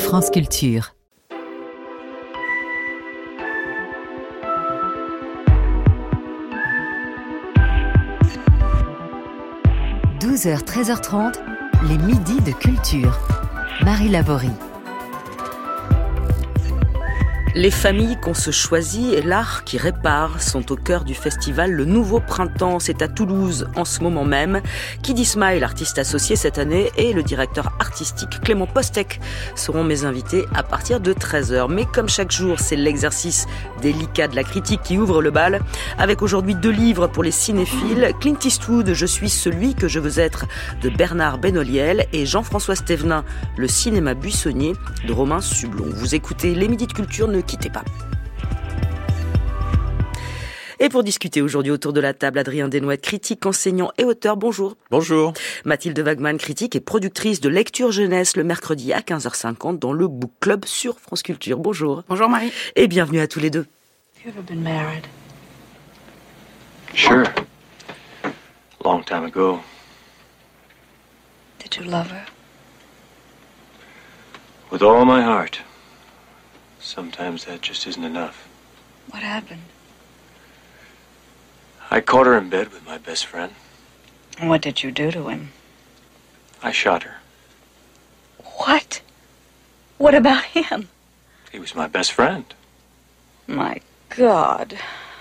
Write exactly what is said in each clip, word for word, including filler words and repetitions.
France Culture. douze heures treize heures trente, les midis de culture. Marie Laborie. Les familles qu'on se choisit et l'art qui répare sont au cœur du festival Le Nouveau Printemps. C'est à Toulouse en ce moment même. Kid Ismail, l'artiste associé cette année, et le directeur artistique Clément Postek seront mes invités à partir de treize heures. Mais comme chaque jour, c'est l'exercice délicat de la critique qui ouvre le bal. Avec aujourd'hui deux livres pour les cinéphiles. Clint Eastwood, Je suis celui que je veux être, de Bernard Benoliel, et Jean-François Stévenin, Le cinéma buissonnier, de Romain Sublon. Vous écoutez les Midis de Culture, ne quittez pas. Et pour discuter aujourd'hui autour de la table, Adrien Desnouettes, critique, enseignant et auteur. Bonjour. Bonjour. Mathilde Wagman, critique et productrice de Lecture Jeunesse le mercredi à quinze heures cinquante dans le Book Club sur France Culture. Bonjour. Bonjour Marie. Et bienvenue à tous les deux. You ever been married? Sure. Long time ago. Did you love her? With all my heart. Sometimes that just isn't enough. What happened? I caught her in bed with my best friend. And what did you do to him? I shot her. What? What about him? He was my best friend. My God.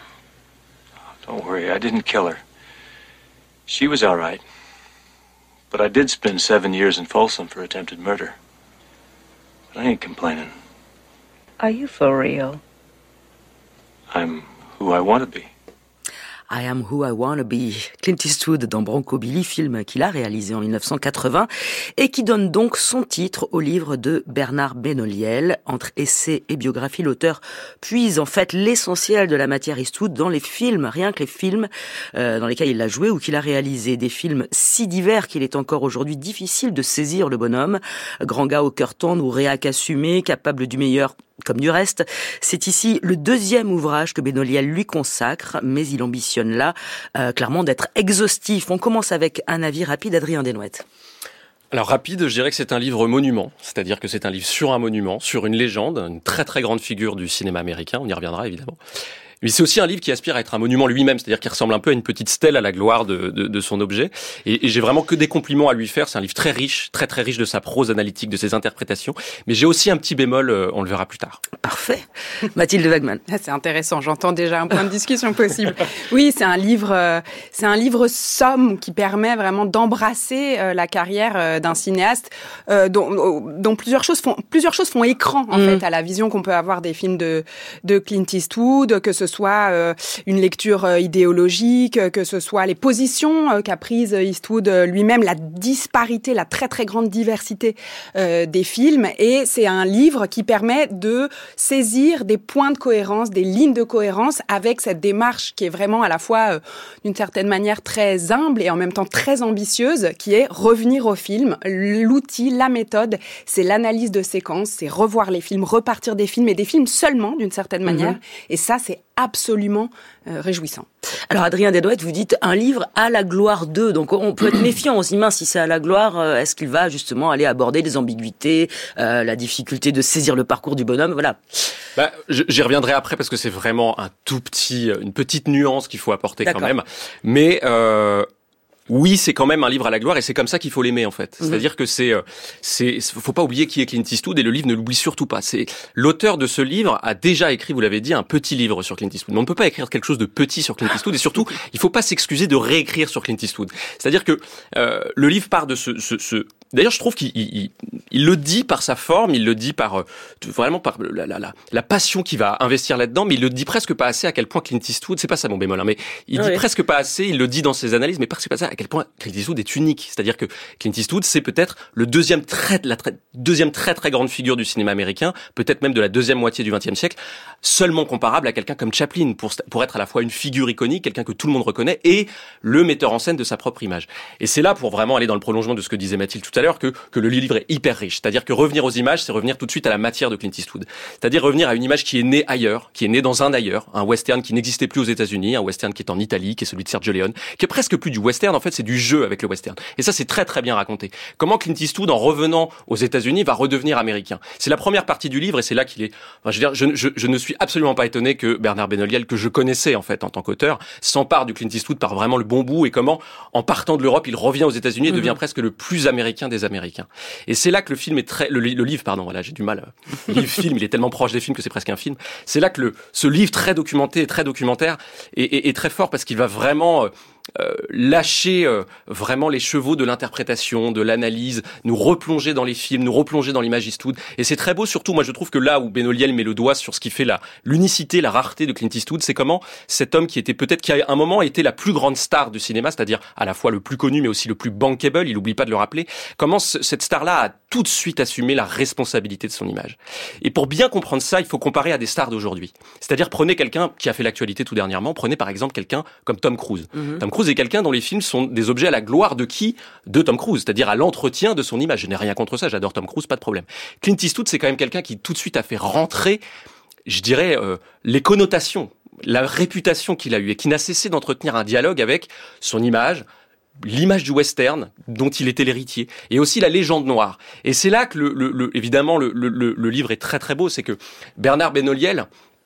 Oh, don't worry, I didn't kill her. She was all right. But I did spend seven years in Folsom for attempted murder. But I ain't complaining. Are you for real? I'm who I want to be. I am who I wanna be. Clint Eastwood dans Bronco Billy, film qu'il a réalisé en dix-neuf cent quatre-vingts et qui donne donc son titre au livre de Bernard Benoliel. Entre essais et biographie, l'auteur puise en fait l'essentiel de la matière Eastwood dans les films, rien que les films euh, dans lesquels il a joué ou qu'il a réalisé. Des films si divers qu'il est encore aujourd'hui difficile de saisir le bonhomme. Grand gars au cœur tendre ou réac assumé, capable du meilleur comme du reste. C'est ici le deuxième ouvrage que Benoliel lui consacre, mais il ambitionne là euh, clairement d'être exhaustif. On commence avec un avis rapide, Adrien Desnouettes. Alors rapide, je dirais que c'est un livre monument, c'est-à-dire que c'est un livre sur un monument, sur une légende, une très très grande figure du cinéma américain, on y reviendra évidemment. Mais c'est aussi un livre qui aspire à être un monument lui-même, c'est-à-dire qu'il ressemble un peu à une petite stèle à la gloire de, de, de son objet. Et, et j'ai vraiment que des compliments à lui faire. C'est un livre très riche, très très riche de sa prose analytique, de ses interprétations. Mais j'ai aussi un petit bémol, euh, on le verra plus tard. Parfait. Mathilde Wagman. Ah, c'est intéressant, j'entends déjà un point de discussion possible. Oui, c'est un livre, euh, c'est un livre somme qui permet vraiment d'embrasser euh, la carrière euh, d'un cinéaste euh, dont, dont plusieurs choses font plusieurs choses font écran en mmh. fait à la vision qu'on peut avoir des films de de Clint Eastwood, que ce soit euh, une lecture euh, idéologique, que ce soit les positions euh, qu'a prises Eastwood euh, lui-même, la disparité, la très très grande diversité euh, des films. Et c'est un livre qui permet de saisir des points de cohérence, des lignes de cohérence avec cette démarche qui est vraiment à la fois euh, d'une certaine manière très humble et en même temps très ambitieuse, qui est revenir au film. L'outil, la méthode, c'est l'analyse de séquences, c'est revoir les films, repartir des films et des films seulement d'une certaine manière. Mmh. Et ça, c'est absolument euh, réjouissant. Alors Adrien Desnouettes, vous dites un livre à la gloire d'eux, donc on peut être méfiant, on se dit mince, si c'est à la gloire, euh, est-ce qu'il va justement aller aborder les ambiguïtés, euh, la difficulté de saisir le parcours du bonhomme, voilà. Bah, j'y reviendrai après parce que c'est vraiment un tout petit, une petite nuance qu'il faut apporter D'accord. quand même, mais euh, oui, c'est quand même un livre à la gloire et c'est comme ça qu'il faut l'aimer en fait. Mmh. C'est-à-dire que c'est, c'est, faut pas oublier qui est Clint Eastwood et le livre ne l'oublie surtout pas. C'est l'auteur de ce livre a déjà écrit, vous l'avez dit, un petit livre sur Clint Eastwood. Mais on ne peut pas écrire quelque chose de petit sur Clint Eastwood et surtout, il faut pas s'excuser de réécrire sur Clint Eastwood. C'est-à-dire que euh, le livre part de ce, ce, ce D'ailleurs, je trouve qu'il il, il le dit par sa forme, il le dit par vraiment par la, la, la, la passion qu'il va investir là-dedans, mais il le dit presque pas assez à quel point Clint Eastwood, c'est pas ça mon bémol, hein, mais il dit oui. presque pas assez, il le dit dans ses analyses, mais presque pas ça à quel point Clint Eastwood est unique. C'est-à-dire que Clint Eastwood, c'est peut-être le deuxième très, la très, deuxième très très grande figure du cinéma américain, peut-être même de la deuxième moitié du vingtième siècle, seulement comparable à quelqu'un comme Chaplin, pour, pour être à la fois une figure iconique, quelqu'un que tout le monde reconnaît, et le metteur en scène de sa propre image. Et c'est là, pour vraiment aller dans le prolongement de ce que disait Mathilde tout à l'heure, que, que le livre est hyper riche. riche. C'est-à-dire que revenir aux images, c'est revenir tout de suite à la matière de Clint Eastwood. C'est-à-dire revenir à une image qui est née ailleurs, qui est née dans un ailleurs, un western qui n'existait plus aux États-Unis, un western qui est en Italie, qui est celui de Sergio Leone, qui est presque plus du western, en fait, c'est du jeu avec le western. Et ça, c'est très très bien raconté. Comment Clint Eastwood, en revenant aux États-Unis, va redevenir américain. C'est la première partie du livre et c'est là qu'il est. Enfin, je veux dire, je, je, je ne suis absolument pas étonné que Bernard Benoliel, que je connaissais en fait en tant qu'auteur, s'empare du Clint Eastwood par vraiment le bon bout et comment, en partant de l'Europe, il revient aux États-Unis et devient mm-hmm. presque le plus américain des Américains. Et c'est là que le film est très, le, le livre, pardon, voilà, j'ai du mal. Le livre film, il est tellement proche des films que c'est presque un film. C'est là que le, ce livre très documenté, très documentaire, est, est, est très fort parce qu'il va vraiment euh, Euh, lâcher euh, vraiment les chevaux de l'interprétation, de l'analyse, nous replonger dans les films, nous replonger dans l'image Eastwood. Et c'est très beau, surtout, moi je trouve que là où Benoliel met le doigt sur ce qui fait la l'unicité, la rareté de Clint Eastwood, c'est comment cet homme qui était peut-être, qui à un moment été la plus grande star du cinéma, c'est-à-dire à la fois le plus connu mais aussi le plus bankable, il n'oublie pas de le rappeler, comment ce, cette star-là a tout de suite assumé la responsabilité de son image. Et pour bien comprendre ça, il faut comparer à des stars d'aujourd'hui. C'est-à-dire prenez quelqu'un qui a fait l'actualité tout dernièrement, prenez par exemple quelqu'un comme Tom Cruise. Mm-hmm. Tom Cruise est quelqu'un dont les films sont des objets à la gloire de qui ? De Tom Cruise, c'est-à-dire à l'entretien de son image. Je n'ai rien contre ça, j'adore Tom Cruise, pas de problème. Clint Eastwood, c'est quand même quelqu'un qui tout de suite a fait rentrer, je dirais, euh, les connotations, la réputation qu'il a eue et qui n'a cessé d'entretenir un dialogue avec son image, l'image du western dont il était l'héritier et aussi la légende noire. Et c'est là que le, le, le évidemment le, le, le livre est très très beau, c'est que Bernard Benoliel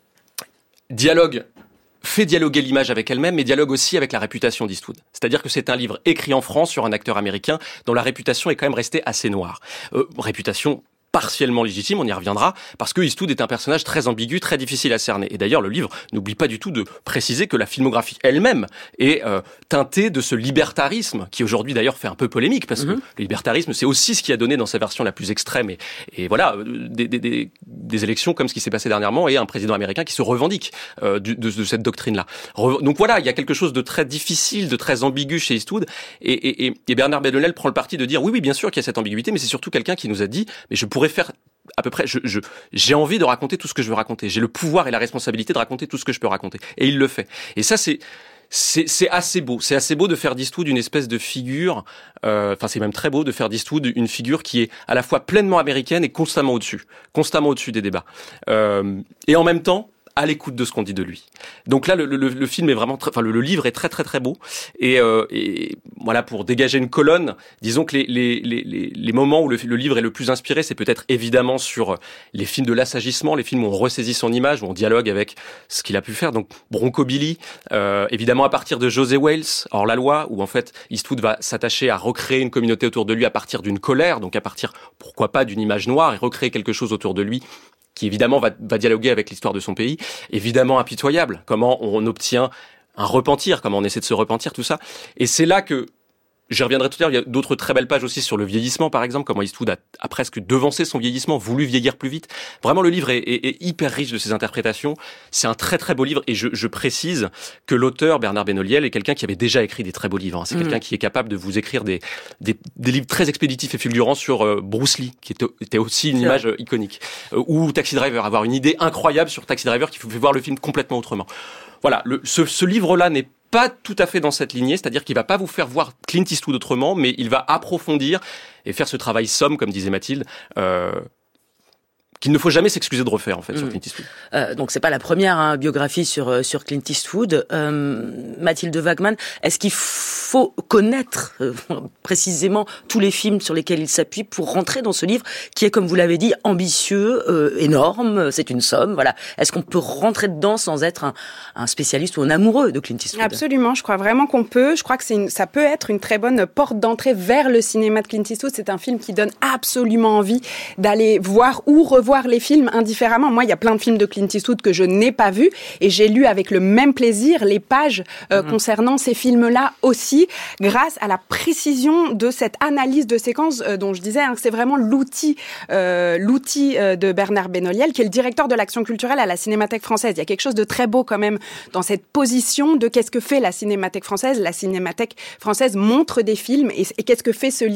dialogue fait dialoguer l'image avec elle-même, mais dialogue aussi avec la réputation d'Eastwood. C'est-à-dire que c'est un livre écrit en France sur un acteur américain dont la réputation est quand même restée assez noire. Euh, réputation partiellement légitime, on y reviendra, parce que Eastwood est un personnage très ambigu, très difficile à cerner. Et d'ailleurs, le livre n'oublie pas du tout de préciser que la filmographie elle-même est euh, teintée de ce libertarisme, qui aujourd'hui d'ailleurs fait un peu polémique, parce mm-hmm. que le libertarisme, c'est aussi ce qui a donné dans sa version la plus extrême, et, et voilà, des, des, des, des élections comme ce qui s'est passé dernièrement, et un président américain qui se revendique euh, de, de, de cette doctrine-là. Re- donc voilà, il y a quelque chose de très difficile, de très ambigu chez Eastwood, et, et, et, et Bernard Benoliel prend le parti de dire, oui, oui, bien sûr qu'il y a cette ambiguïté, mais c'est surtout quelqu'un qui nous a dit, mais je pourrais faire à peu près, je, je, j'ai envie de raconter tout ce que je veux raconter. J'ai le pouvoir et la responsabilité de raconter tout ce que je peux raconter. Et il le fait. Et ça, c'est, c'est, c'est assez beau. C'est assez beau de faire d'Eastwood une espèce de figure, euh, enfin, c'est même très beau de faire d'Eastwood une figure qui est à la fois pleinement américaine et constamment au-dessus. Constamment au-dessus des débats. Euh, et en même temps, à l'écoute de ce qu'on dit de lui. Donc là, le, le, le film est vraiment, très, enfin le, le livre est très très très beau. Et, euh, et voilà, pour dégager une colonne, disons que les les les les moments où le, le livre est le plus inspiré, c'est peut-être évidemment sur les films de l'assagissement, les films où on ressaisit son image, où on dialogue avec ce qu'il a pu faire. Donc Bronco Billy, euh, évidemment à partir de José Wales, Hors la loi, où en fait Eastwood va s'attacher à recréer une communauté autour de lui à partir d'une colère, donc à partir pourquoi pas d'une image noire et recréer quelque chose autour de lui qui évidemment va, va dialoguer avec l'histoire de son pays, évidemment impitoyable, comment on obtient un repentir, comment on essaie de se repentir, tout ça. Et c'est là que, j'y reviendrai tout à l'heure, il y a d'autres très belles pages aussi sur le vieillissement, par exemple, comment Eastwood a, a presque devancé son vieillissement, voulu vieillir plus vite. Vraiment, le livre est, est, est hyper riche de ses interprétations. C'est un très très beau livre, et je, je précise que l'auteur, Bernard Benoliel, est quelqu'un qui avait déjà écrit des très beaux livres. Hein. C'est mmh. quelqu'un qui est capable de vous écrire des, des, des livres très expéditifs et fulgurants sur euh, Bruce Lee, qui était, était aussi une C'est image euh, iconique. Euh, ou Taxi Driver, avoir une idée incroyable sur Taxi Driver qui vous fait voir le film complètement autrement. Voilà, le, ce, ce livre-là n'est pas tout à fait dans cette lignée, c'est-à-dire qu'il va pas vous faire voir Clint Eastwood autrement, mais il va approfondir et faire ce travail somme, comme disait Mathilde, euh, qu'il ne faut jamais s'excuser de refaire, en fait, mmh. sur Clint Eastwood. Euh, donc, c'est pas la première hein, biographie sur sur Clint Eastwood. Euh, Mathilde Wagman, est-ce qu'il faut connaître euh, précisément tous les films sur lesquels il s'appuie pour rentrer dans ce livre qui est, comme vous l'avez dit, ambitieux, euh, énorme, c'est une somme, voilà. Est-ce qu'on peut rentrer dedans sans être un, un spécialiste ou un amoureux de Clint Eastwood ? Absolument, je crois vraiment qu'on peut. Je crois que c'est une, ça peut être une très bonne porte d'entrée vers le cinéma de Clint Eastwood. C'est un film qui donne absolument envie d'aller voir ou revoir les films indifféremment. Moi, il y a plein de films de Clint Eastwood que je n'ai pas vus et j'ai lu avec le même plaisir les pages euh, mmh. concernant ces films-là aussi, grâce à la précision de cette analyse de séquence euh, dont je disais hein, que c'est vraiment l'outil, euh, l'outil euh, de Bernard Benoliel, qui est le directeur de l'action culturelle à la Cinémathèque française. Il y a quelque chose de très beau quand même dans cette position de qu'est-ce que fait la Cinémathèque française. La Cinémathèque française montre des films et, et qu'est-ce que fait ce livre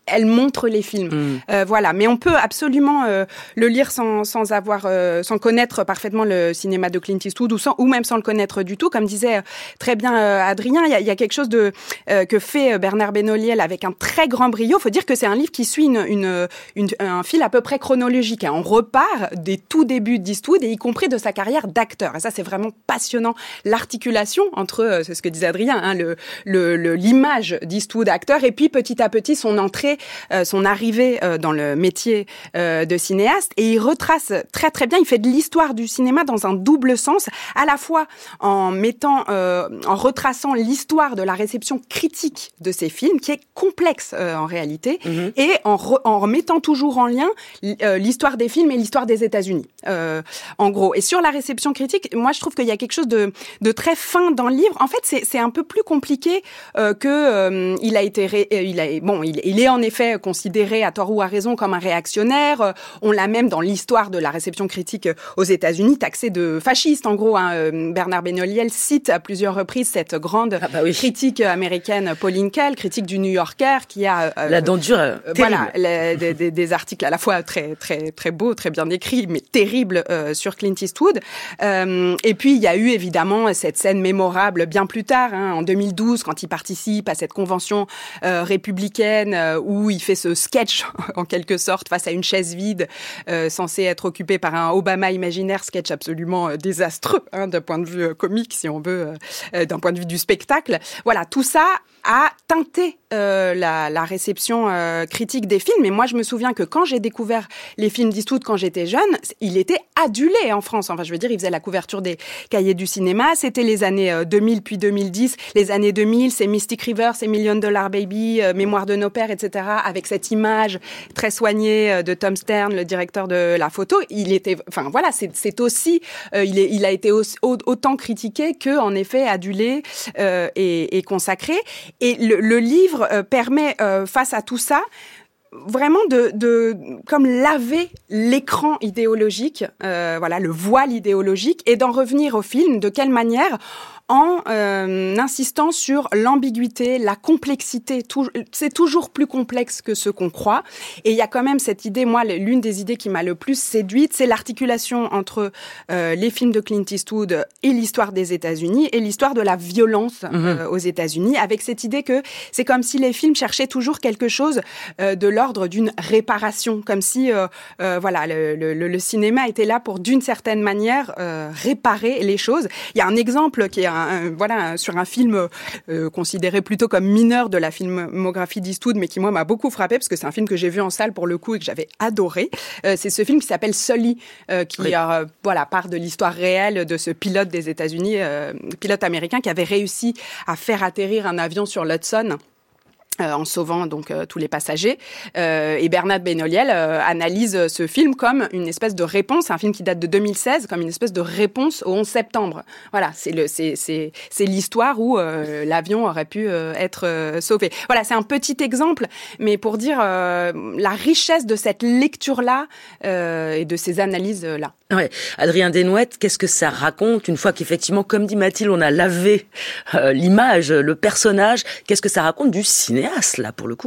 elle montre les films. Mmh. Euh, voilà, mais on peut absolument euh, le lire sans sans avoir euh, sans connaître parfaitement le cinéma de Clint Eastwood ou sans ou même sans le connaître du tout. Comme disait très bien euh, Adrien, il y a, y a quelque chose de euh, que fait Bernard Benoliel avec un très grand brio. Faut dire que c'est un livre qui suit une, une, une un fil à peu près chronologique. Hein. On repart des tout débuts d'Eastwood et y compris de sa carrière d'acteur. Et ça, c'est vraiment passionnant. L'articulation entre, euh, c'est ce que disait Adrien, hein, le, le, le l'image d'Eastwood acteur et puis petit à petit son entrée Euh, son arrivée euh, dans le métier euh, de cinéaste, et il retrace très très bien, il fait de l'histoire du cinéma dans un double sens, à la fois en mettant, euh, en retraçant l'histoire de la réception critique de ces films, qui est complexe euh, en réalité, mm-hmm. et en, re, en remettant toujours en lien euh, l'histoire des films et l'histoire des États-Unis, euh, en gros. Et sur la réception critique, moi je trouve qu'il y a quelque chose de, de très fin dans le livre. En fait, c'est, c'est un peu plus compliqué euh, que euh, il a été, ré, euh, il a, bon, il, il est en effet considéré à tort ou à raison comme un réactionnaire. On l'a même dans l'histoire de la réception critique aux États-Unis taxé de fasciste. En gros, hein, Bernard Benoliel cite à plusieurs reprises cette grande ah bah oui. critique américaine Pauline Kael, critique du New Yorker, qui a euh, la dent dure, euh, voilà, les, des, des, des articles à la fois très très très beaux, très bien écrits, mais terribles euh, sur Clint Eastwood. Euh, et puis il y a eu évidemment cette scène mémorable bien plus tard, hein, en deux mille douze, quand il participe à cette convention euh, républicaine euh, où il fait ce sketch, en quelque sorte, face à une chaise vide, euh, censée être occupée par un Obama imaginaire, sketch absolument euh, désastreux, hein, d'un point de vue euh, comique, si on veut, euh, d'un point de vue du spectacle. Voilà, tout ça a teinté euh, la, la réception euh, critique des films. Et moi, je me souviens que quand j'ai découvert les films d'Eastwood quand j'étais jeune, il était adulé en France. Enfin, je veux dire, il faisait la couverture des cahiers du cinéma. C'était les années euh, deux mille, puis deux mille dix. Les années deux mille, c'est Mystic River, c'est Million Dollar Baby, euh, Mémoire de nos pères, et cetera. Avec cette image très soignée euh, de Tom Stern, le directeur de la photo. Il était, enfin voilà, c'est, c'est aussi, euh, il, est, il a été aussi, autant critiqué que, en effet, adulé euh, et, et consacré. Et le, le livre euh, permet, euh, face à tout ça, vraiment de, de comme laver l'écran idéologique, euh, voilà, le voile idéologique, et d'en revenir au film. De quelle manière ? En euh, insistant sur l'ambiguïté, la complexité. Tout, c'est toujours plus complexe que ce qu'on croit. Et il y a quand même cette idée, moi, l'une des idées qui m'a le plus séduite, c'est l'articulation entre euh, les films de Clint Eastwood et l'histoire des États-Unis et l'histoire de la violence mmh. euh, aux États-Unis, avec cette idée que c'est comme si les films cherchaient toujours quelque chose euh, de l'ordre d'une réparation, comme si euh, euh, voilà, le, le, le cinéma était là pour, d'une certaine manière, euh, réparer les choses. Il y a un exemple qui est un, un, voilà, sur un film euh, considéré plutôt comme mineur de la filmographie d'Eastwood, mais qui, moi, m'a beaucoup frappé, parce que c'est un film que j'ai vu en salle, pour le coup, et que j'avais adoré. Euh, c'est ce film qui s'appelle Sully, euh, qui oui. euh, voilà, part de l'histoire réelle de ce pilote des États-Unis, euh, pilote américain, qui avait réussi à faire atterrir un avion sur l'Hudson, Euh, en sauvant donc euh, tous les passagers. Euh, et Bernard Benoliel euh, analyse ce film comme une espèce de réponse, un film qui date de deux mille seize, comme une espèce de réponse au onze septembre. Voilà, c'est le c'est c'est c'est l'histoire où euh, l'avion aurait pu euh, être euh, sauvé. Voilà, c'est un petit exemple, mais pour dire euh, la richesse de cette lecture-là euh, et de ces analyses-là. Ouais. Adrien Desnouettes, qu'est-ce que ça raconte une fois qu'effectivement, comme dit Mathilde, on a lavé euh, l'image, le personnage, qu'est-ce que ça raconte du cinéaste, là, pour le coup ?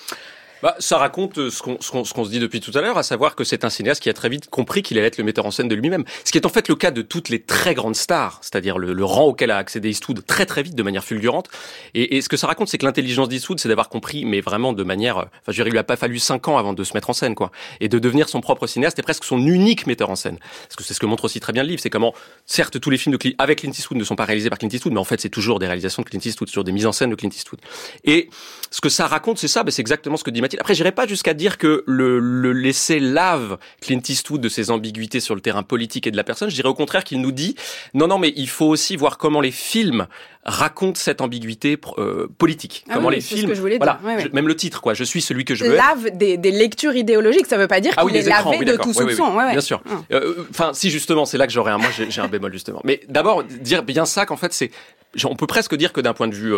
Bah, ça raconte ce qu'on, ce qu'on, ce qu'on se dit depuis tout à l'heure, à savoir que c'est un cinéaste qui a très vite compris qu'il allait être le metteur en scène de lui-même. Ce qui est en fait le cas de toutes les très grandes stars, c'est-à-dire le, le rang auquel a accédé Eastwood très très vite, de manière fulgurante. Et, et ce que ça raconte, c'est que l'intelligence d'Eastwood, c'est d'avoir compris, mais vraiment de manière, enfin, je veux dire, il lui a pas fallu cinq ans avant de se mettre en scène, quoi, et de devenir son propre cinéaste et presque son unique metteur en scène. Parce que c'est ce que montre aussi très bien le livre, c'est comment, certes, tous les films de Clint, avec Clint Eastwood ne sont pas réalisés par Clint Eastwood, mais en fait, c'est toujours des réalisations de Clint Eastwood, toujours des mises en scène de Clint Eastwood. Et ce que ça raconte, c'est ça, bah, c'est exactement ce que dit Mathilde. Après, j'irai pas jusqu'à dire que le, le laisser lave Clint Eastwood de ses ambiguïtés sur le terrain politique et de la personne. Je dirais au contraire qu'il nous dit non, non, mais il faut aussi voir comment les films racontent cette ambiguïté euh, politique. Ah comment oui, les c'est films, ce que je voulais voilà, dire. Ouais, ouais. Je, même le titre, quoi. Je suis celui que je veux lave être. des, des lectures idéologiques, ça veut pas dire ah qu'il oui, est écrans, lavé oui, de tout oui, soupçon. Oui, oui, ouais, ouais. Bien sûr. Enfin, euh, si justement, c'est là que j'aurais un, moi j'ai, j'ai un bémol justement. Mais d'abord dire bien ça qu'en fait c'est, on peut presque dire que d'un point de vue euh,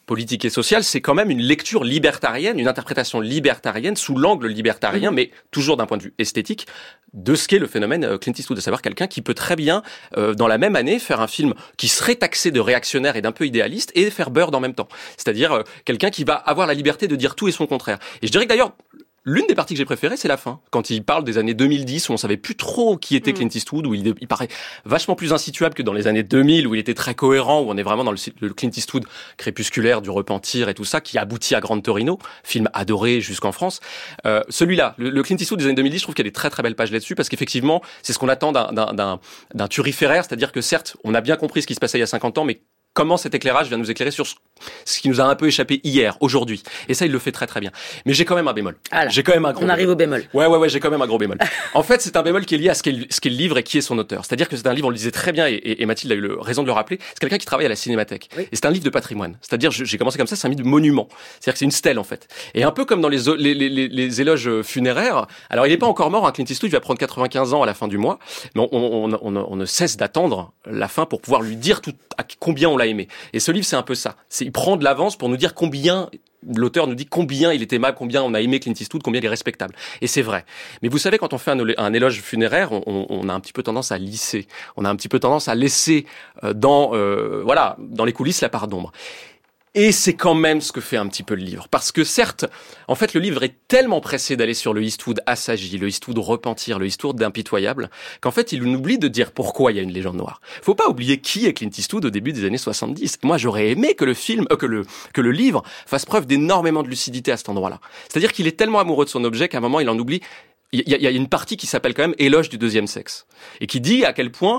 politique et sociale, c'est quand même une lecture libertarienne, une interprétation libertarienne sous l'angle libertarien, mmh. mais toujours d'un point de vue esthétique, de ce qu'est le phénomène Clint Eastwood, à savoir quelqu'un qui peut très bien, euh, dans la même année, faire un film qui serait taxé de réactionnaire et d'un peu idéaliste et faire Bird en même temps. C'est-à-dire euh, quelqu'un qui va avoir la liberté de dire tout et son contraire. Et je dirais que d'ailleurs, l'une des parties que j'ai préférées, c'est la fin. Quand il parle des années deux mille dix, où on savait plus trop qui était mmh. Clint Eastwood, où il, il paraît vachement plus insituable que dans les années deux mille, où il était très cohérent, où on est vraiment dans le, le Clint Eastwood crépusculaire, du repentir et tout ça, qui aboutit à Gran Torino, film adoré jusqu'en France. Euh, celui-là, le, le Clint Eastwood des années deux mille dix, je trouve qu'il y a des très très belles pages là-dessus, parce qu'effectivement, c'est ce qu'on attend d'un, d'un, d'un, d'un turiféraire, c'est-à-dire que certes, on a bien compris ce qui se passait il y a cinquante ans, mais comment cet éclairage vient nous éclairer sur ce qui nous a un peu échappé hier, aujourd'hui. Et ça, il le fait très très bien. Mais j'ai quand même un bémol. Ah là, j'ai quand même un gros on arrive au bémol. Ouais, ouais, ouais, j'ai quand même un gros bémol. En fait, c'est un bémol qui est lié à ce qu'est, le, ce qu'est le livre et qui est son auteur. C'est-à-dire que c'est un livre, on le disait très bien, et, et, et Mathilde a eu le, raison de le rappeler, c'est quelqu'un qui travaille à la Cinémathèque. Oui. Et c'est un livre de patrimoine. C'est-à-dire, j'ai commencé comme ça, c'est un livre de monument. C'est-à-dire que c'est une stèle, en fait. Et un peu comme dans les, les, les, les, les éloges funéraires, alors il n'est pas encore mort, hein, Clint Eastwood, il va prendre quatre-vingt-quinze ans à la fin du mois, mais on, on, on, on, on ne cesse d'attendre la fin pour pouvoir lui dire tout, à combien on l'a aimé. Et ce livre, c'est un peu ça. C'est, il prend de l'avance pour nous dire combien, l'auteur nous dit combien il est aimable, combien on a aimé Clint Eastwood, combien il est respectable. Et c'est vrai. Mais vous savez, quand on fait un, un éloge funéraire, on, on, on a un petit peu tendance à lisser. On a un petit peu tendance à laisser euh, dans, euh, voilà, dans les coulisses la part d'ombre. Et c'est quand même ce que fait un petit peu le livre. Parce que certes, en fait, le livre est tellement pressé d'aller sur le Eastwood assagi, le Eastwood repentir, le Eastwood d'impitoyable, qu'en fait, il oublie de dire pourquoi il y a une légende noire. Faut pas oublier qui est Clint Eastwood au début des années soixante-dix. Moi, j'aurais aimé que le film, euh, que le, que le livre fasse preuve d'énormément de lucidité à cet endroit-là. C'est-à-dire qu'il est tellement amoureux de son objet qu'à un moment, il en oublie. Il y, y a une partie qui s'appelle quand même Éloge du deuxième sexe. Et qui dit à quel point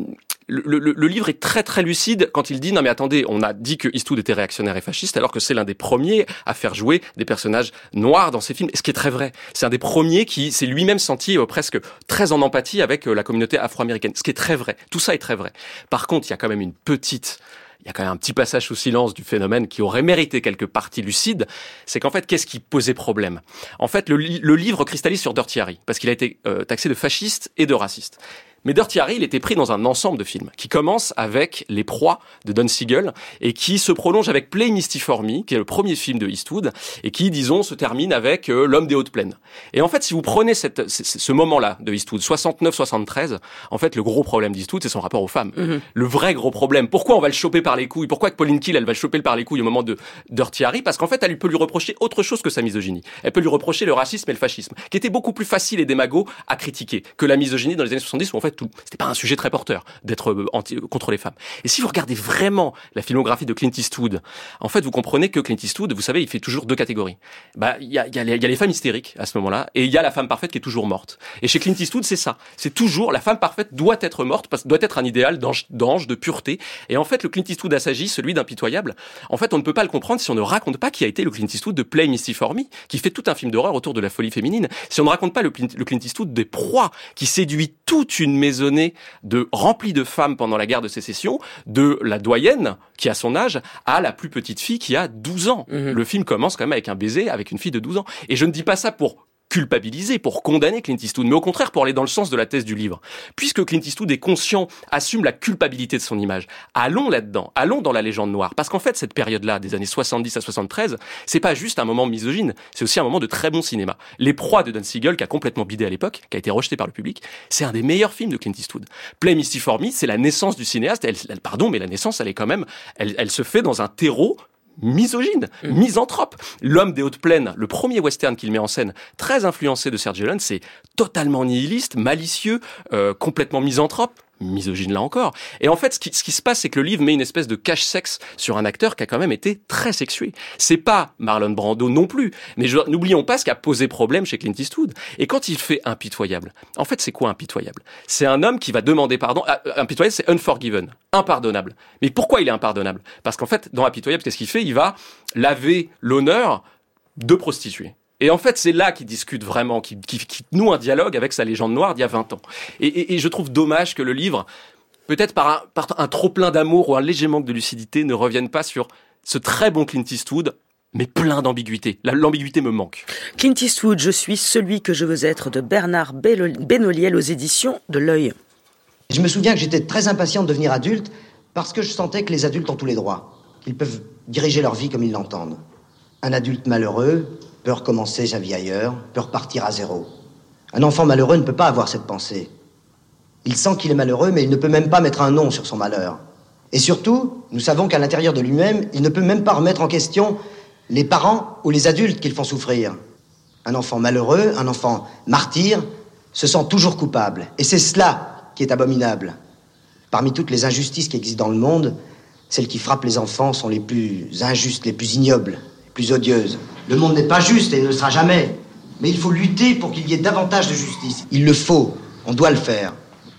le, le, le livre est très très lucide quand il dit non mais attendez, on a dit que Eastwood était réactionnaire et fasciste alors que c'est l'un des premiers à faire jouer des personnages noirs dans ses films. Et ce qui est très vrai. C'est un des premiers qui s'est lui-même senti euh, presque très en empathie avec euh, la communauté afro-américaine. Ce qui est très vrai. Tout ça est très vrai. Par contre, il y a quand même une petite... Il y a quand même un petit passage sous silence du phénomène qui aurait mérité quelques parties lucides. C'est qu'en fait, qu'est-ce qui posait problème ? En fait, le, le livre cristallise sur Dirty Harry, parce qu'il a été euh, taxé de fasciste et de raciste. Mais Dirty Harry, il était pris dans un ensemble de films qui commence avec Les Proies de Don Siegel et qui se prolonge avec Play Misty for Me, qui est le premier film de Eastwood et qui, disons, se termine avec euh, L'Homme des Hautes Plaines. Et en fait, si vous prenez cette, ce moment-là de Eastwood, soixante-neuf soixante-treize, en fait, le gros problème d'Eastwood, c'est son rapport aux femmes. Mm-hmm. Le vrai gros problème. Pourquoi on va le choper par les couilles ? Pourquoi que Pauline Kael, elle va le choper par les couilles au moment de Dirty Harry ? Parce qu'en fait, elle peut lui reprocher autre chose que sa misogynie. Elle peut lui reprocher le racisme et le fascisme, qui étaient beaucoup plus faciles et démagogues à critiquer que la misogynie dans les années soixante-dix, où en fait, tout, c'était pas un sujet très porteur d'être anti, contre les femmes. Et si vous regardez vraiment la filmographie de Clint Eastwood, en fait, vous comprenez que Clint Eastwood, vous savez, il fait toujours deux catégories. Bah, il y a, il y a, les, il y a les femmes hystériques à ce moment-là, et il y a la femme parfaite qui est toujours morte. Et chez Clint Eastwood, c'est ça. C'est toujours, la femme parfaite doit être morte, parce que doit être un idéal d'ange, d'ange, de pureté. Et en fait, le Clint Eastwood assagi, celui d'impitoyable, en fait, on ne peut pas le comprendre si on ne raconte pas qui a été le Clint Eastwood de Play Misty for Me, qui fait tout un film d'horreur autour de la folie féminine. Si on ne raconte pas le, le Clint Eastwood des Proies, qui séduit toute une maisonnée de remplie de femmes pendant la guerre de sécession, de la doyenne qui a son âge à la plus petite fille qui a douze ans. Mmh. Le film commence quand même avec un baiser avec une fille de douze ans. Et je ne dis pas ça pour culpabiliser, pour condamner Clint Eastwood, mais au contraire pour aller dans le sens de la thèse du livre. Puisque Clint Eastwood est conscient, assume la culpabilité de son image, allons là-dedans, allons dans la légende noire. Parce qu'en fait, cette période-là, des années soixante-dix à soixante-treize, c'est pas juste un moment misogyne, c'est aussi un moment de très bon cinéma. Les Proies de Don Siegel, qui a complètement bidé à l'époque, qui a été rejeté par le public, c'est un des meilleurs films de Clint Eastwood. Play Misty for Me, c'est la naissance du cinéaste, elle, elle, pardon, mais la naissance, elle est quand même, elle, elle se fait dans un terreau misogyne, mmh. misanthrope. L'Homme des Hautes Plaines, le premier western qu'il met en scène, très influencé de Sergio Leone, c'est totalement nihiliste, malicieux, euh, complètement misanthrope, misogyne là encore. Et en fait, ce qui, ce qui se passe, c'est que le livre met une espèce de cache-sexe sur un acteur qui a quand même été très sexué. C'est pas Marlon Brando non plus, mais je, n'oublions pas ce qui a posé problème chez Clint Eastwood. Et quand il fait Impitoyable, en fait, c'est quoi Impitoyable ? C'est un homme qui va demander pardon. Impitoyable, c'est unforgiven, impardonnable. Mais pourquoi il est impardonnable ? Parce qu'en fait, dans Impitoyable, qu'est-ce qu'il fait ? Il va laver l'honneur de prostituées. Et en fait, c'est là qu'il discute vraiment, qu'il, qu'il, qu'il noue un dialogue avec sa légende noire d'il y a vingt ans. Et, et, et je trouve dommage que le livre, peut-être par un, par un trop-plein d'amour ou un léger manque de lucidité, ne revienne pas sur ce très bon Clint Eastwood, mais plein d'ambiguïté. La, l'ambiguïté me manque. Clint Eastwood, je suis celui que je veux être, de Bernard Benoliel aux éditions de L'Œil. Je me souviens que j'étais très impatient de devenir adulte parce que je sentais que les adultes ont tous les droits. qu'ils peuvent diriger leur vie comme ils l'entendent. Un adulte malheureux peut recommencer sa vie ailleurs, peut repartir à zéro. Un enfant malheureux ne peut pas avoir cette pensée. Il sent qu'il est malheureux, mais il ne peut même pas mettre un nom sur son malheur. Et surtout, nous savons qu'à l'intérieur de lui-même, il ne peut même pas remettre en question les parents ou les adultes qui le font souffrir. Un enfant malheureux, un enfant martyr, se sent toujours coupable. Et c'est cela qui est abominable. Parmi toutes les injustices qui existent dans le monde, celles qui frappent les enfants sont les plus injustes, les plus ignobles, les plus odieuses. Le monde n'est pas juste et ne le sera jamais. Mais il faut lutter pour qu'il y ait davantage de justice. Il le faut, on doit le faire.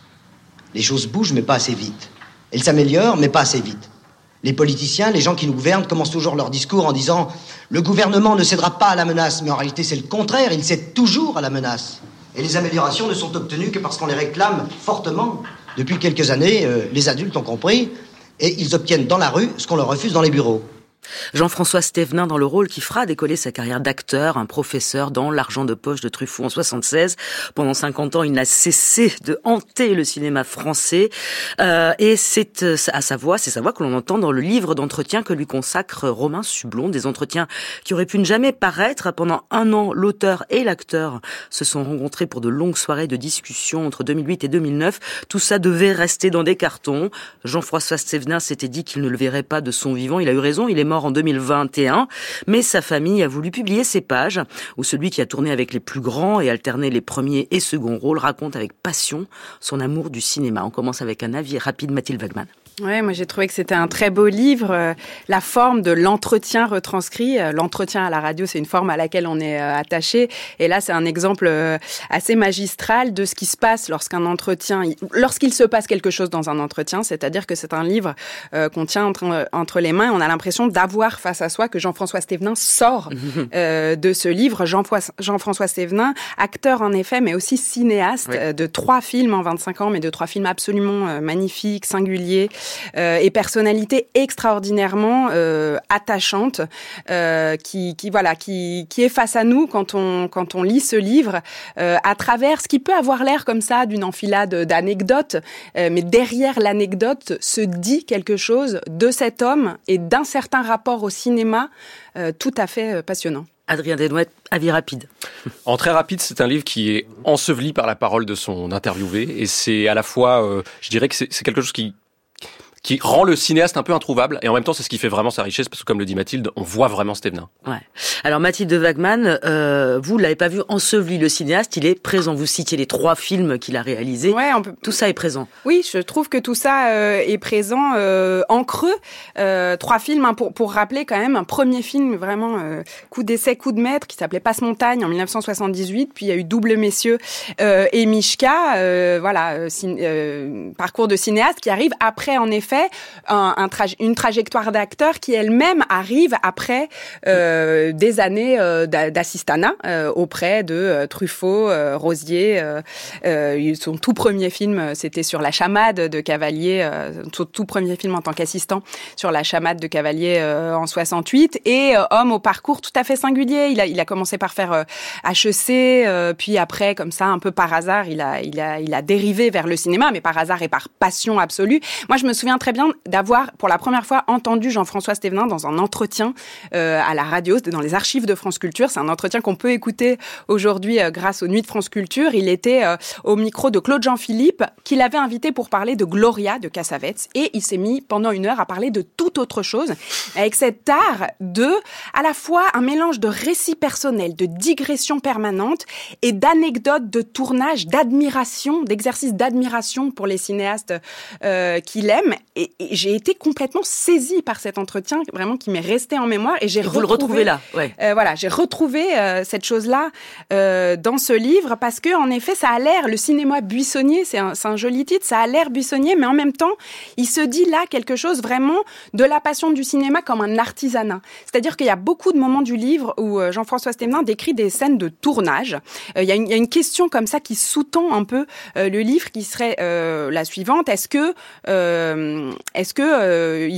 Les choses bougent, mais pas assez vite. Elles s'améliorent, mais pas assez vite. Les politiciens, les gens qui nous gouvernent, commencent toujours leur discours en disant « Le gouvernement ne cédera pas à la menace ». Mais en réalité, c'est le contraire, il cède toujours à la menace. Et les améliorations ne sont obtenues que parce qu'on les réclame fortement. Depuis quelques années, euh, les adultes ont compris et ils obtiennent dans la rue ce qu'on leur refuse dans les bureaux. Jean-François Stévenin dans le rôle qui fera décoller sa carrière d'acteur, un professeur dans L'argent de poche de Truffaut en soixante-seize. Pendant cinquante ans, il n'a cessé de hanter le cinéma français. Euh, et c'est à sa voix, c'est sa voix que l'on entend dans le livre d'entretien que lui consacre Romain Sublon. Des entretiens qui auraient pu ne jamais paraître. Pendant un an, l'auteur et l'acteur se sont rencontrés pour de longues soirées de discussion entre deux mille huit et deux mille neuf. Tout ça devait rester dans des cartons. Jean-François Stévenin s'était dit qu'il ne le verrait pas de son vivant. Il a eu raison, il est mort en deux mille vingt et un, mais sa famille a voulu publier ces pages où celui qui a tourné avec les plus grands et alterné les premiers et seconds rôles raconte avec passion son amour du cinéma. On commence avec un avis rapide, Mathilde Wagman. Ouais, moi j'ai trouvé que c'était un très beau livre. Euh, la forme de l'entretien retranscrit, euh, l'entretien à la radio, c'est une forme à laquelle on est euh, attaché. Et là, c'est un exemple euh, assez magistral de ce qui se passe lorsqu'un entretien, lorsqu'il se passe quelque chose dans un entretien. C'est-à-dire que c'est un livre euh, qu'on tient entre, entre les mains et on a l'impression d'avoir face à soi que Jean-François Stévenin sort euh, de ce livre. Jean-François, Jean-François Stévenin, acteur en effet, mais aussi cinéaste oui. euh, de trois films en vingt-cinq ans, mais de trois films absolument euh, magnifiques, singuliers. Euh, et personnalité extraordinairement euh, attachante, euh, qui, qui voilà, qui, qui est face à nous quand on quand on lit ce livre, euh, à travers ce qui peut avoir l'air comme ça d'une enfilade d'anecdotes, euh, mais derrière l'anecdote se dit quelque chose de cet homme et d'un certain rapport au cinéma euh, tout à fait euh, passionnant. Adrien Desnouettes, avis rapide. En très rapide, c'est un livre qui est enseveli par la parole de son interviewé, et c'est à la fois, euh, je dirais que c'est, c'est quelque chose qui qui rend le cinéaste un peu introuvable, et en même temps, c'est ce qui fait vraiment sa richesse, parce que comme le dit Mathilde, on voit vraiment Stévenin. Ouais. Alors Mathilde Wagman, euh, vous l'avez pas vu enseveli, le cinéaste, il est présent. Vous citiez les trois films qu'il a réalisés. Ouais, on peut... Tout ça est présent. Oui, je trouve que tout ça euh, est présent euh, en creux. Euh, trois films, hein, pour, pour rappeler quand même, un premier film vraiment euh, coup d'essai, coup de maître, qui s'appelait Passe-Montagne en dix-neuf cent soixante-dix-huit, puis il y a eu Double Messieurs euh, et Mishka, euh, voilà, euh, cin- euh, parcours de cinéaste qui arrive après, en effet, un, un tra- une trajectoire d'acteur qui elle-même arrive après euh, des années euh, d'assistanat euh, auprès de euh, Truffaut, euh, Rosier. Euh, euh, son tout premier film, c'était sur La Chamade de Cavalier, euh, son tout premier film en tant qu'assistant sur La Chamade de Cavalier euh, en soixante-huit. Et euh, homme au parcours tout à fait singulier. Il a, il a commencé par faire euh, H E C, euh, puis après, comme ça, un peu par hasard, il a, il a, il a dérivé vers le cinéma, mais par hasard et par passion absolue. Moi, je me souviens très bien d'avoir, pour la première fois, entendu Jean-François Stévenin dans un entretien euh, à la radio, c'était dans les archives de France Culture. C'est un entretien qu'on peut écouter aujourd'hui euh, grâce aux Nuits de France Culture. Il était euh, au micro de Claude Jean-Philippe, qui l'avait invité pour parler de Gloria de Cassavetes, et il s'est mis pendant une heure à parler de toute autre chose, avec cet art de, à la fois, un mélange de récits personnels, de digressions permanentes et d'anecdotes de tournage, d'admiration, d'exercices d'admiration pour les cinéastes euh, qu'il aime. Et, et j'ai été complètement saisie par cet entretien, vraiment qui m'est resté en mémoire. Et j'ai et retrouvé, vous le retrouvez là, ouais. Euh, voilà, j'ai retrouvé euh, cette chose-là euh, dans ce livre parce que, en effet, ça a l'air, le cinéma buissonnier, c'est un, c'est un joli titre, ça a l'air buissonnier, mais en même temps, il se dit là quelque chose vraiment de la passion du cinéma comme un artisanat. C'est-à-dire qu'il y a beaucoup de moments du livre où euh, Jean-François Stévenin décrit des scènes de tournage. Euh, il, y a une, il y a une question comme ça qui sous-tend un peu euh, le livre, qui serait euh, la suivante. Est-ce que, euh, est-ce que euh, il faut,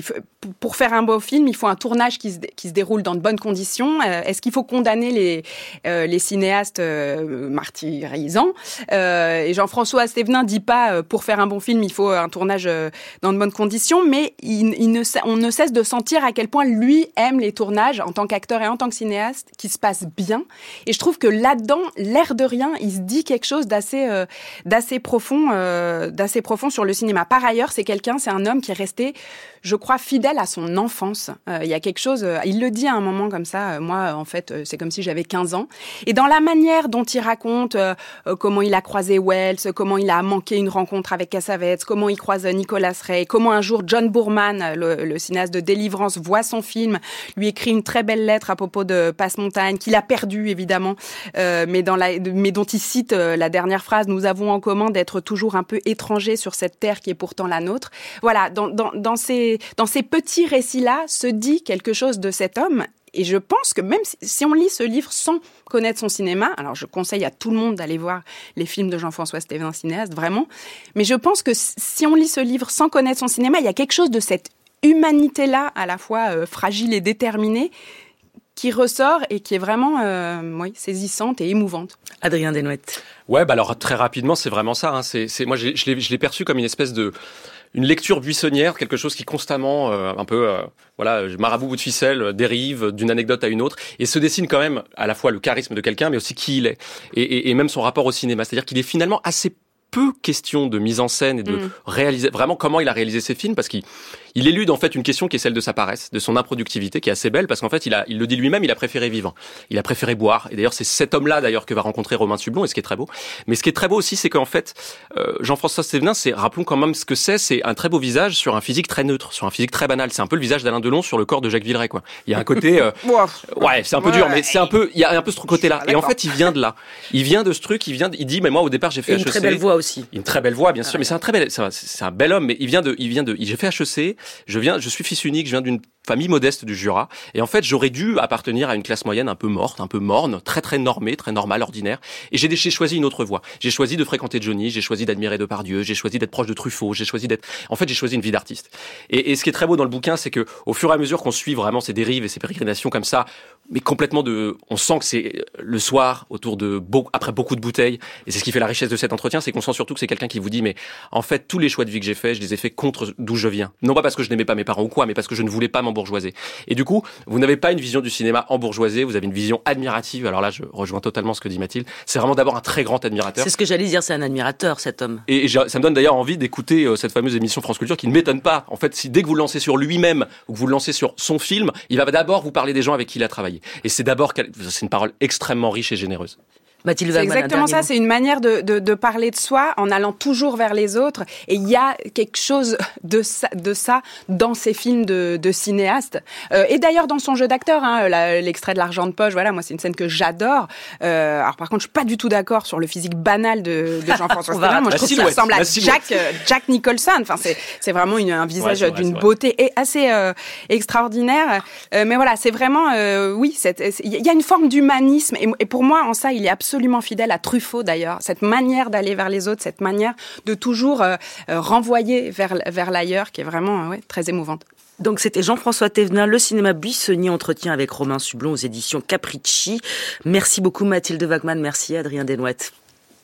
pour faire un beau film, il faut un tournage qui se, qui se déroule dans de bonnes conditions. Euh, est-ce qu'il faut condamner les, euh, les cinéastes euh, martyrisants euh, Et Jean-François Stévenin dit pas euh, pour faire un bon film, il faut un tournage euh, dans de bonnes conditions, mais il, il ne, on ne cesse de sentir à quel point lui aime les tournages en tant qu'acteur et en tant que cinéaste qui se passent bien. Et je trouve que là-dedans, l'air de rien, il se dit quelque chose d'assez, euh, d'assez profond, euh, d'assez profond sur le cinéma. Par ailleurs, c'est quelqu'un, c'est un homme qui est resté, je crois, fidèle à son enfance. Euh, il y a quelque chose, euh, il le dit à un moment comme ça, euh, moi, en fait, euh, c'est comme si j'avais quinze ans. Et dans la manière dont il raconte euh, euh, comment il a croisé Wells, comment il a manqué une rencontre avec Cassavetes, comment il croise Nicolas Ray, comment un jour John Boorman, le, le cinéaste de Délivrance, voit son film, lui écrit une très belle lettre à propos de Passe-Montagne, qu'il a perdu, évidemment, euh, mais, dans la, mais dont il cite euh, la dernière phrase, « Nous avons en commun d'être toujours un peu étrangers sur cette terre qui est pourtant la nôtre ». Voilà, dans, dans, dans, ces, dans ces petits récits-là se dit quelque chose de cet homme. Et je pense que même si, si on lit ce livre sans connaître son cinéma, alors je conseille à tout le monde d'aller voir les films de Jean-François Stévenin, cinéaste, vraiment, mais je pense que si on lit ce livre sans connaître son cinéma, il y a quelque chose de cette humanité-là, à la fois euh, fragile et déterminée, qui ressort et qui est vraiment euh, oui, saisissante et émouvante. Adrien Desnouettes. Ouais, bah alors très rapidement, c'est vraiment ça. Hein. C'est, c'est, moi, j'ai, je, l'ai, je l'ai perçu comme une espèce de... une lecture buissonnière, quelque chose qui constamment, euh, un peu, euh, voilà, marabout bout de ficelle, euh, dérive d'une anecdote à une autre, et se dessine quand même à la fois le charisme de quelqu'un, mais aussi qui il est, et, et, et même son rapport au cinéma. C'est-à-dire qu'il est finalement assez peu question de mise en scène et de mmh. réaliser vraiment comment il a réalisé ses films, parce qu'il il élude en fait une question qui est celle de sa paresse, de son improductivité, qui est assez belle, parce qu'en fait il a, il le dit lui-même, il a préféré vivre, il a préféré boire. Et d'ailleurs c'est cet homme-là d'ailleurs que va rencontrer Romain Sublon, et ce qui est très beau. Mais ce qui est très beau aussi, c'est qu'en fait euh, Jean-François Stévenin, c'est, rappelons quand même ce que c'est, c'est un très beau visage sur un physique très neutre, sur un physique très banal. C'est un peu le visage d'Alain Delon sur le corps de Jacques Villeray, quoi. Il y a un côté, euh, ouais, c'est un peu ouais, dur, mais c'est un peu, il y a un peu ce côté-là. Et en fait il vient de là, il vient de ce truc, il vient, de, il dit, mais moi au départ j'ai fait et H E C. Une très belle voix aussi. Une très belle voix, bien sûr, ah ouais. mais c'est un très bel, c'est un, c'est un bel homme, mais il vient de, il vient de, j'ai fait H E C, je viens, je suis fils unique, je viens d'une famille modeste du Jura, et en fait j'aurais dû appartenir à une classe moyenne un peu morte, un peu morne, très très normée, très normale, ordinaire, et j'ai, j'ai choisi une autre voie. J'ai choisi de fréquenter Johnny, j'ai choisi d'admirer Depardieu, j'ai choisi d'être proche de Truffaut, j'ai choisi d'être, en fait j'ai choisi une vie d'artiste. Et, et ce qui est très beau dans le bouquin, c'est que au fur et à mesure qu'on suit vraiment ces dérives et ces pérégrinations comme ça, mais complètement de, on sent que c'est le soir autour de beau, après beaucoup de bouteilles, et c'est ce qui fait la richesse de cet entretien, c'est qu'on sent surtout que c'est quelqu'un qui vous dit, mais en fait tous les choix de vie que j'ai faits, je les ai faits contre d'où je viens. Non pas parce que je n'aimais pas mes parents ou quoi, mais parce que je ne voulais pas m'embourgeoiser. Et du coup, vous n'avez pas une vision du cinéma embourgeoisée, vous avez une vision admirative. Alors là, je rejoins totalement ce que dit Mathilde. C'est vraiment d'abord un très grand admirateur. C'est ce que j'allais dire, c'est un admirateur, cet homme. Et, et ça me donne d'ailleurs envie d'écouter euh, cette fameuse émission France Culture qui ne m'étonne pas. En fait, si dès que vous le lancez sur lui-même ou que vous le lancez sur son film, il va d'abord vous parler des gens avec qui il a travaillé. Et c'est d'abord, c'est une parole extrêmement riche et généreuse. Mathilde c'est Wagman, exactement ça, c'est une manière de, de, de parler de soi en allant toujours vers les autres. Et il y a quelque chose de ça, de ça dans ces films de, de cinéastes. Euh, et d'ailleurs dans son jeu d'acteur, hein, la, l'extrait de L'argent de poche, voilà, moi c'est une scène que j'adore. Euh, alors par contre, je suis pas du tout d'accord sur le physique banal de, de Jean-François Stévenin. Moi je trouve qu'il ressemble à Jack, euh, Jack Nicholson. Enfin c'est, c'est vraiment une, un visage ouais, vrai, d'une beauté et assez euh, extraordinaire. Euh, mais voilà, c'est vraiment, euh, oui, il y a une forme d'humanisme. Et, et pour moi, en ça, il est absolument absolument fidèle à Truffaut d'ailleurs, cette manière d'aller vers les autres, cette manière de toujours euh, euh, renvoyer vers, vers l'ailleurs qui est vraiment euh, ouais, très émouvante. Donc c'était Jean-François Thévenin, Le cinéma buissonnier, entretien avec Romain Sublon aux éditions Capricci. Merci beaucoup Mathilde Wagman, merci Adrien Desnouettes.